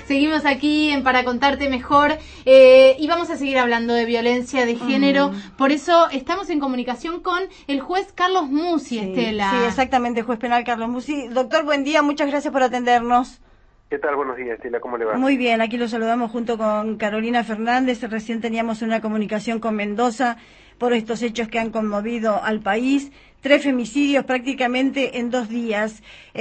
Seguimos aquí en Para Contarte Mejor y vamos a seguir hablando de violencia de género. Por eso estamos en comunicación con el juez Carlos Musi, Estela. Sí, exactamente, juez penal Carlos Musi. Doctor, buen día, muchas gracias por atendernos. ¿Qué tal? Buenos días, Estela, ¿cómo le va? Muy bien, aquí lo saludamos junto con Carolina Fernández. Recién teníamos una comunicación con Mendoza por estos hechos que han conmovido al país. 3 femicidios prácticamente en 2 días.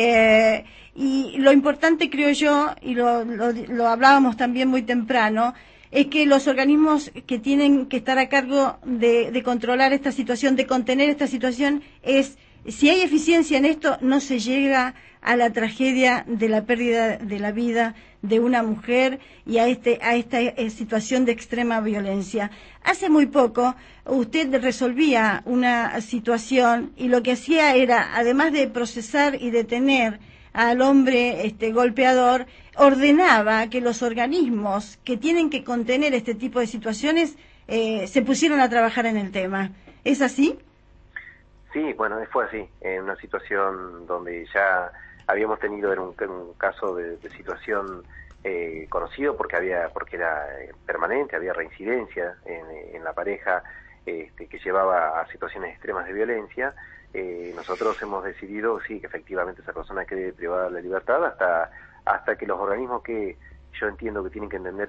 Y lo importante, creo yo, y lo hablábamos también muy temprano, es que los organismos que tienen que estar a cargo de controlar esta situación, de contener esta situación, si hay eficiencia en esto, no se llega a la tragedia de la pérdida de la vida de una mujer y a esta situación de extrema violencia. Hace muy poco usted resolvía una situación y lo que hacía era, además de procesar y detener al hombre golpeador, ordenaba que los organismos que tienen que contener este tipo de situaciones se pusieran a trabajar en el tema. ¿Es así? Sí, bueno, fue así, en una situación donde ya habíamos tenido un caso de situación conocido porque era permanente, había reincidencia en la pareja que llevaba a situaciones extremas de violencia. Nosotros hemos decidido, sí, que efectivamente esa persona quede privada de la libertad hasta que los organismos que yo entiendo que tienen que entender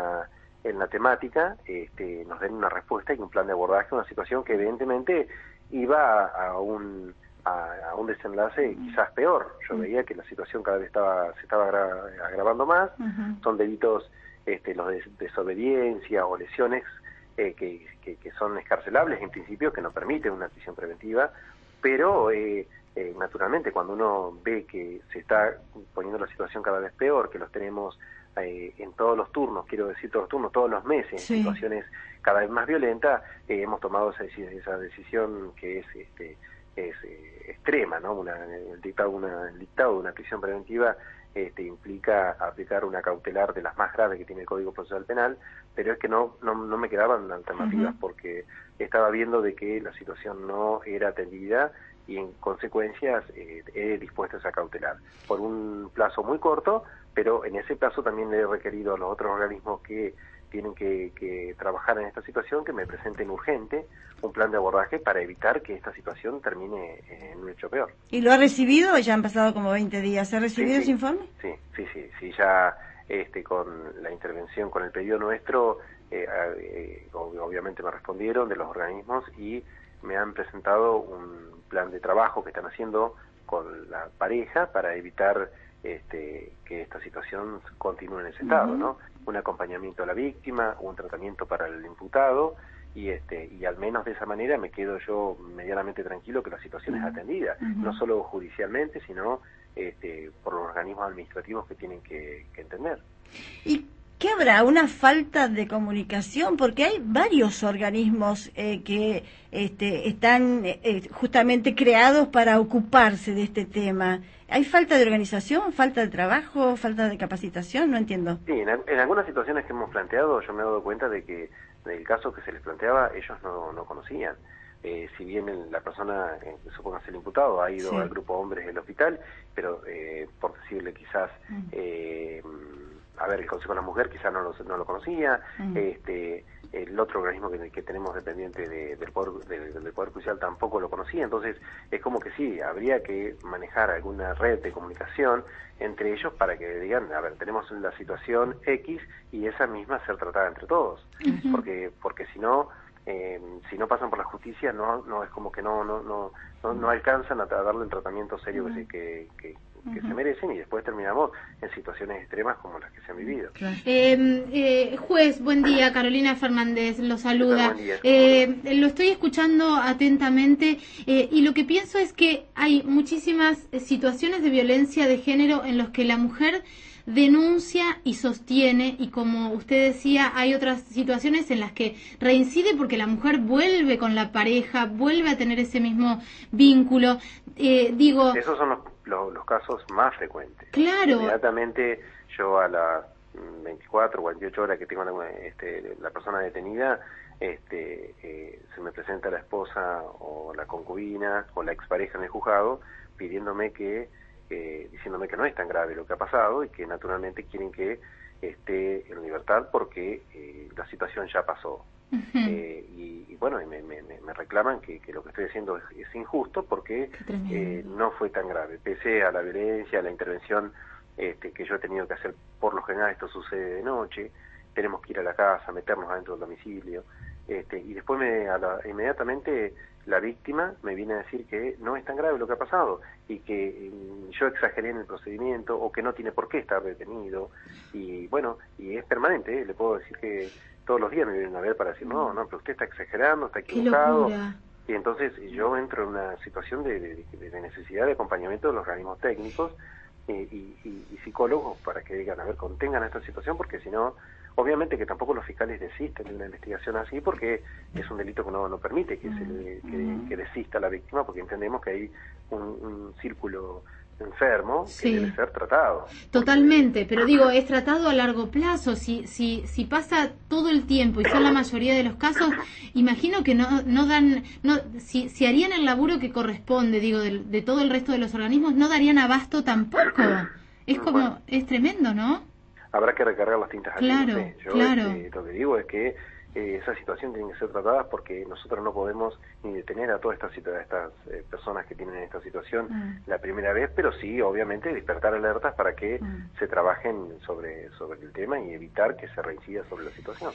en la temática nos den una respuesta y un plan de abordaje a una situación que evidentemente iba a un desenlace quizás peor. Yo veía que la situación cada vez se estaba agravando más. Son delitos los de desobediencia o lesiones que son escarcelables en principio, que no permiten una prisión preventiva, pero naturalmente cuando uno ve que se está poniendo la situación cada vez peor, que los tenemos en todos los turnos, quiero decir todos los turnos, todos los meses, sí, en situaciones cada vez más violentas, hemos tomado esa decisión que es extrema, ¿no? El dictado de una prisión preventiva implica aplicar una cautelar de las más graves que tiene el Código Procesal Penal, pero es que no me quedaban alternativas porque estaba viendo de que la situación no era atendida y en consecuencias he dispuesto esa cautelar por un plazo muy corto, pero en ese plazo también le he requerido a los otros organismos que tienen que trabajar en esta situación que me presenten urgente un plan de abordaje para evitar que esta situación termine en un hecho peor. ¿Y lo ha recibido? Ya han pasado como 20 días. ¿Ha recibido ese informe? Sí, ya con la intervención, con el pedido nuestro, obviamente me respondieron de los organismos y me han presentado un plan de trabajo que están haciendo con la pareja para evitar que esta situación continúe en ese estado, ¿no? Un acompañamiento a la víctima, un tratamiento para el imputado y al menos de esa manera me quedo yo medianamente tranquilo que la situación es atendida, no solo judicialmente, sino por los organismos administrativos que tienen que entender. ¿Y qué habrá? ¿Una falta de comunicación? Porque hay varios organismos que están justamente creados para ocuparse de este tema. ¿Hay falta de organización, falta de trabajo, falta de capacitación? No entiendo. Sí, en algunas situaciones que hemos planteado yo me he dado cuenta de que del caso que se les planteaba ellos no conocían. Si bien la persona, supóngase el imputado, ha ido al grupo hombres del hospital, pero por decirle quizás, el Consejo de la Mujer quizás no lo conocía, el otro organismo que tenemos dependiente del Poder Judicial tampoco lo conocía, entonces es como que sí, habría que manejar alguna red de comunicación entre ellos para que digan, tenemos la situación X y esa misma ser tratada entre todos, porque si no pasan por la justicia no es como que no alcanzan a darle el tratamiento serio que se merecen y después terminamos en situaciones extremas como las que se han vivido. Juez, buen día, Carolina Fernández lo saluda. Lo estoy escuchando atentamente y lo que pienso es que hay muchísimas situaciones de violencia de género en los que la mujer denuncia y sostiene, y como usted decía, hay otras situaciones en las que reincide porque la mujer vuelve con la pareja, vuelve a tener ese mismo vínculo. Esos son los casos más frecuentes. Claro. Inmediatamente yo a las 24 o 48 horas que tengo la persona detenida, se me presenta la esposa o la concubina o la expareja en el juzgado pidiéndome diciéndome que no es tan grave lo que ha pasado y que naturalmente quieren que esté en libertad porque la situación ya pasó. Y bueno, me reclaman que lo que estoy haciendo es injusto porque no fue tan grave, pese a la violencia, a la intervención que yo he tenido que hacer. Por lo general esto sucede de noche, tenemos que ir a la casa, meternos adentro del domicilio, y después inmediatamente la víctima me viene a decir que no es tan grave lo que ha pasado y que yo exageré en el procedimiento o que no tiene por qué estar detenido. Y bueno, y es permanente, le puedo decir que todos los días me vienen a ver para decir, no, pero usted está exagerando, está equivocado. Y entonces yo entro en una situación de necesidad de acompañamiento de los organismos técnicos y psicólogos para que digan, a ver, contengan esta situación, porque si no, obviamente que tampoco los fiscales desisten de una investigación así, porque es un delito que no permite que desista la víctima, porque entendemos que hay un círculo enfermo que debe ser tratado. Totalmente, pero digo, es tratado a largo plazo. Si pasa todo el tiempo y son la mayoría de los casos, imagino que si harían el laburo que corresponde, digo, de todo el resto de los organismos, no darían abasto tampoco. Es tremendo, ¿no? Habrá que recargar las tintas aquí, claro, no sé. Yo lo que digo es que esa situación tiene que ser tratada porque nosotros no podemos ni detener a todas estas personas que tienen esta situación la primera vez, pero sí, obviamente, despertar alertas para que se trabajen sobre el tema y evitar que se reincida sobre la situación.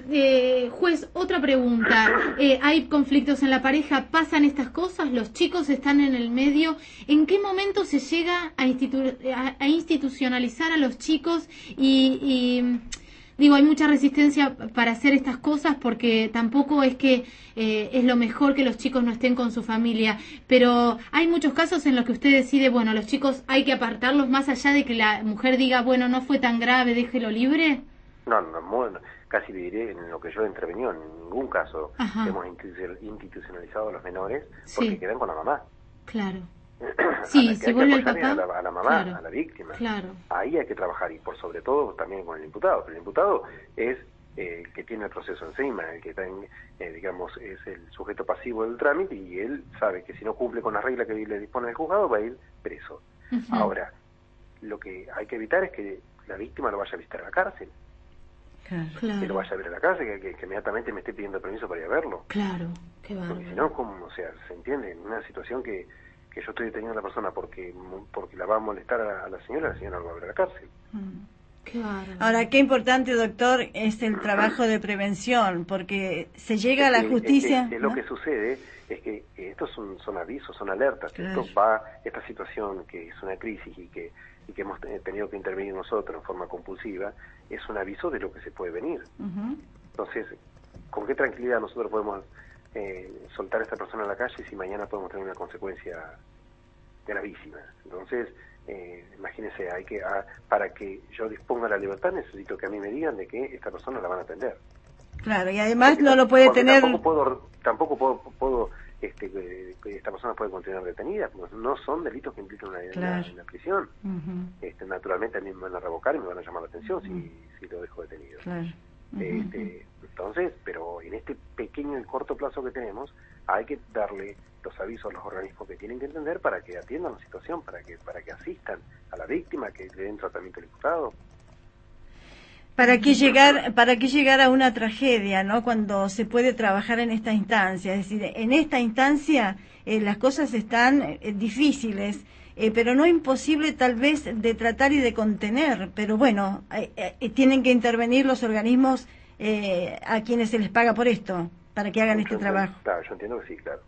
Juez, otra pregunta. Hay conflictos en la pareja, pasan estas cosas, los chicos están en el medio. ¿En qué momento se llega a institucionalizar a los chicos Digo, hay mucha resistencia para hacer estas cosas porque tampoco es que es lo mejor que los chicos no estén con su familia, pero hay muchos casos en los que usted decide, bueno, los chicos hay que apartarlos más allá de que la mujer diga, bueno, no fue tan grave, déjelo libre. No, casi diré en lo que yo he intervenido, en ningún caso hemos institucionalizado a los menores porque quedan con la mamá. Claro. Sí, si vuelve el papá. A la mamá, a la víctima. Claro. Ahí hay que trabajar y por sobre todo también con el imputado. Pero el imputado es el que tiene el proceso encima, el que está digamos, es el sujeto pasivo del trámite y él sabe que si no cumple con las reglas que le dispone el juzgado va a ir preso. Ahora, lo que hay que evitar es que la víctima lo vaya a visitar a la cárcel. Claro. Que lo vaya a ver a la cárcel, que inmediatamente me esté pidiendo permiso para ir a verlo. Claro, qué bárbaro. Porque si no, ¿cómo? O sea, se entiende, en una situación que yo estoy deteniendo a la persona porque la va a molestar a la señora lo va a ver a la cárcel. Qué bárbaro. Ahora, qué importante, doctor, es el trabajo de prevención, porque se llega a la justicia... Lo que sucede es que estos son avisos, son alertas. Claro. Esta situación que es una crisis y que hemos tenido que intervenir nosotros en forma compulsiva, es un aviso de lo que se puede venir. Entonces, ¿con qué tranquilidad nosotros podemos soltar a esta persona a la calle si mañana podemos tener una consecuencia gravísima? Entonces, imagínense, para que yo disponga la libertad necesito que a mí me digan de que esta persona la van a atender. Claro, y además no lo puede tener... Tampoco puedo que esta persona puede continuar detenida, porque no son delitos que implican una prisión. Naturalmente a mí me van a revocar y me van a llamar la atención si lo dejo detenido. Claro. Entonces, pero en este pequeño y corto plazo que tenemos, hay que darle los avisos a los organismos que tienen que entender para que atiendan la situación, para que asistan a la víctima, que le den tratamiento al imputado. ¿Para qué llegar a una tragedia, no? Cuando se puede trabajar en esta instancia, es decir, en esta instancia las cosas están difíciles, pero no imposible tal vez de tratar y de contener, pero bueno, tienen que intervenir los organismos a quienes se les paga por esto, para que hagan este trabajo. Claro, yo entiendo que sí, claro.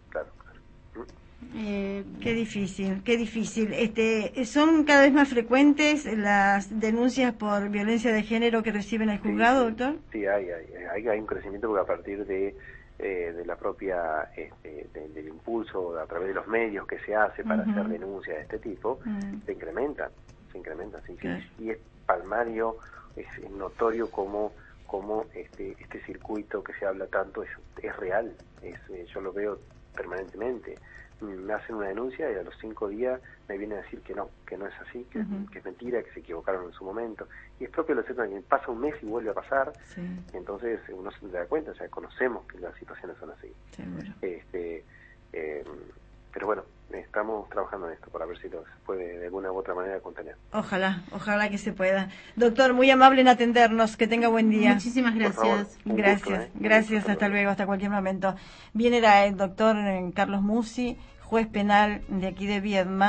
Qué difícil. ¿Son cada vez más frecuentes las denuncias por violencia de género que reciben el juzgado, doctor? Sí, hay un crecimiento porque a partir de la propia del impulso a través de los medios que se hace para hacer denuncias de este tipo, se incrementan, sí. Claro. Y es palmario, es notorio como este circuito que se habla tanto es real, yo lo veo permanentemente. Me hacen una denuncia y a los 5 días me vienen a decir que no es así, que es mentira, que se equivocaron en su momento. Y es propio de lo cierto que pasa un mes y vuelve a pasar, entonces uno se da cuenta, o sea, conocemos que las situaciones son así. Seguro. Pero bueno, estamos estamos trabajando en esto para ver si se puede de alguna u otra manera contener. Ojalá que se pueda. Doctor, muy amable en atendernos, que tenga buen día. Muchísimas gracias. Gracias, hasta luego, hasta cualquier momento. Bien, era el doctor Carlos Musi, juez penal de aquí de Viedma.